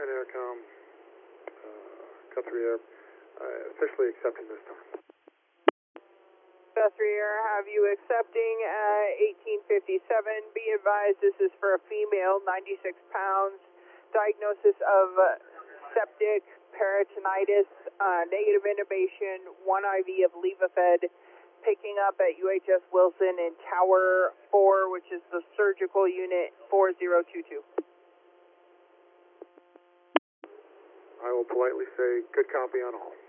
Intercom, Cut 3 Air, officially accepting this time. Cut 3 Air, have you accepting 1857. Be advised this is for a female, 96 pounds, diagnosis of septic, peritonitis, negative intubation, 1 IV of Levophed, picking up at UHS Wilson in Tower 4, which is the surgical unit 4022. I will politely say good copy on all.